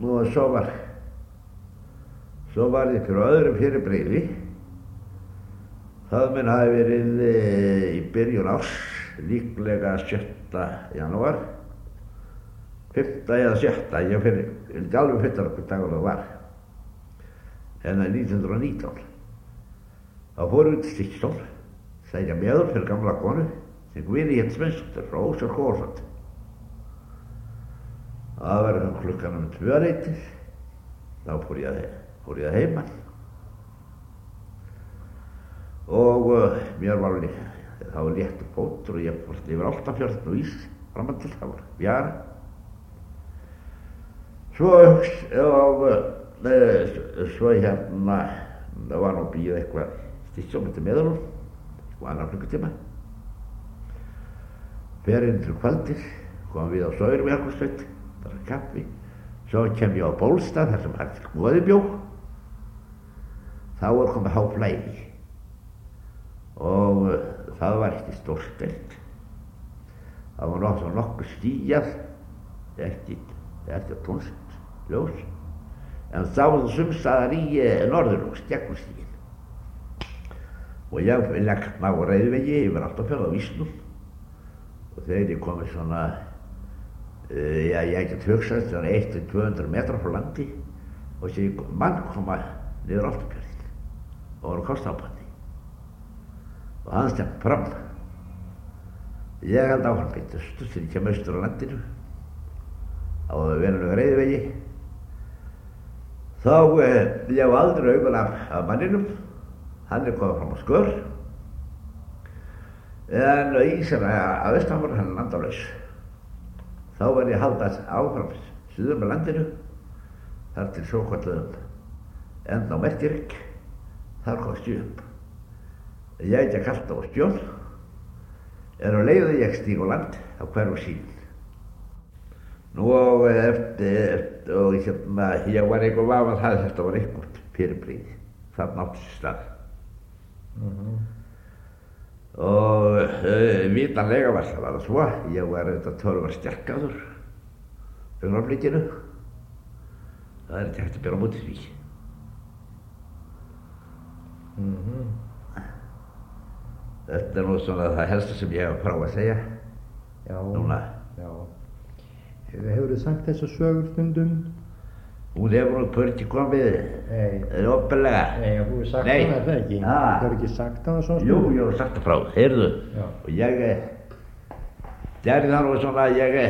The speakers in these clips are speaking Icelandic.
og svo var ég fyrir öðrum fyrirbrigði. Það mun hafi verið í byrjun árs, líklega 7. janúar, 5. eða 7. Ég er ekki alveg fyrir okkur dagur það var. En 1919. Þá fórum við til Stykkishólm, sækja meður fyrir gamla konu sem Guðni hét Sveinsdóttir frá Ósar-Kórsand. Það var klukkan 2 þá fór ég að heiman. Og mér var það var léttur bótur og ég fór yfir Álftafjörð og ís framandil, það var fjara. Svo það var nú bíð eitthvað Stykkishólm eftir Meðalhólm, annar klukkutíma. Fer inn til kvöldis, komum við á Sauðárkróksbraut, það var kaffi. Svo kem ég á Bólstað, þar sem Hallgrímur Goði bjó. Þá var komið háflæði og það var ekki stórstelt. Það var nokkuð stíjað, ekki tónstljós. En þá var það sumstaðar í Norðurlóks, Gegnumstíginn. Og ég leggt ná á reiðvegi yfir Álftafjörð á ísnum. Og þegar ég komið svona, ég get hugsað þetta 100-200 metrar frá landi og sé mann koma niður Álftafjörðinn og var á kostábandi. Og hann stemmt fram. Ég held áfram beint austur til ég kem austur á landinu á venjulegum reiðvegi. Þá ég á aldrei augun af manninum. Hann komið fram á skör. En ísinn að vestanverðu hann landalaus. Þá var ég haldið áfram suður með landinu, þar til svokölluðum enda á Merkivík. Þar komst ég upp. Ég gekk alltaf á stjórn, en á leiðu ég stíg á land á Hverfisíðin. Nú og ég var eitthvað vafa það þetta var eitthvað fyrirbrigði. Þarna átti sér stað. Og vitanlega var það svo. Ég var auðvitað töluvert sterkaður augnablikinu. Það ekki hægt að bera á móti því. Þetta nú svona það helsta sem ég hef frá að segja. Já. Núna. Já. Hefurðu sagt þessa sögur stundum? Hún hefur nú ekki komið opinlega. Nei, þú hefur sagt hana það ekki? Þú hefur ekki sagt hana svona stundum? Jú, ég hefur sagt það frá, heyrðu. Já. Og ég gerði það nú svona að ég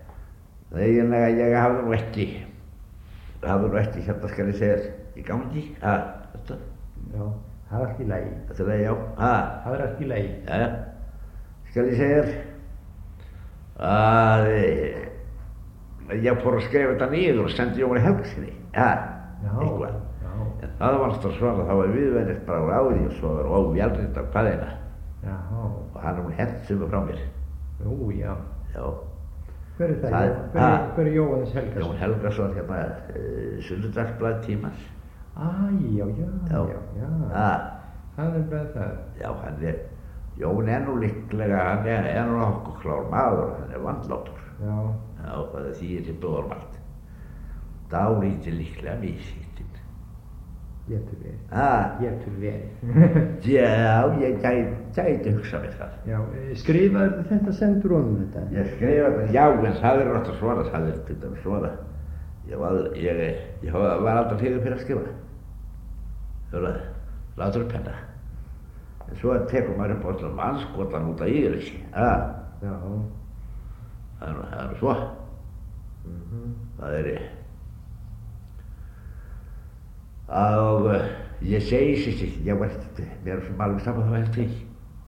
hafði nú ekki hérna skal ég segja í gangi. Þetta. Já, það er allt í lagi. Þetta er lagi, já. Það er allt í lagi. Já. Skal ég segja að ég fór að skrifa þetta niður og sendi Jóni Helgasyni, eitthvað. En það var alltaf svona, þá var viðvennist bara á ári og svo var óvélrind á hvaðina. Og hann hent sumu frá mér. Jú, já. Já. Hver er það? Hver er Jóhannes Helgason? Jón Helgason, hérna, Sunnudagsblað Tímans. Já. Hann er bara það. Já, Jón nú líklega, hann nú nokkuð klár maður, hann vandlátur. Já, það þýðir til bróðarmalt. Dálítið líklega misýttinn. Getur verið. Já, ég gæti hugsað mér það. Já, skrifaðu þetta, sendur honum þetta? Ég skrifaði þetta, já, en það náttúrulega svona, það til dæmis svona. Ég var aldrei hrifinn fyrir að skrifa. Látur upp penna. En svo tekur maður upp á allar mannskotan út af yfirleysi. Já. Það er svo. Það og ég segi sér, ég var mér sem alveg saman það var eftir.